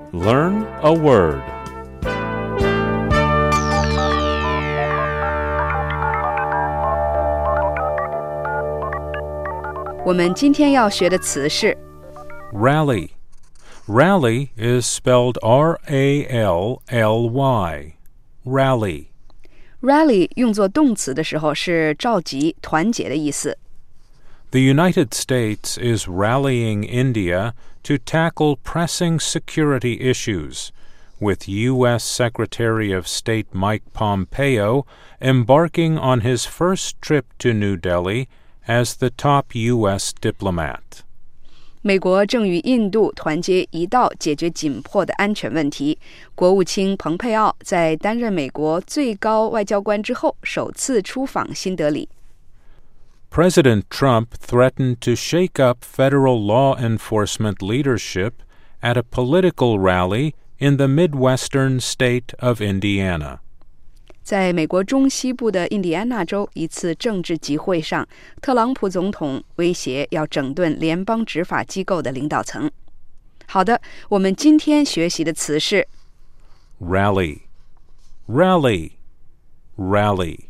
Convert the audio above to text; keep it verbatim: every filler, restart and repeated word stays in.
Learn a word. 我们今天要学的词是 Rally. Rally is spelled R A L L Y. Rally. Rally 用作动词的时候是召集、团结的意思。 The United States is rallying India to tackle pressing security issues, with U S Secretary of State Mike Pompeo embarking on his first trip to New Delhi as the top U S diplomat. 美国正与印度团结一道解决紧迫的安全问题。国务卿蓬佩奥在担任美国最高外交官之后，首次出访新德里。 President Trump threatened to shake up federal law enforcement leadership at a political rally in the Midwestern state of Indiana. 在美国中西部的印第安纳州一次政治集会上，特朗普总统威胁要整顿联邦执法机构的领导层。好的，我们今天学习的词是 Rally. Rally. Rally.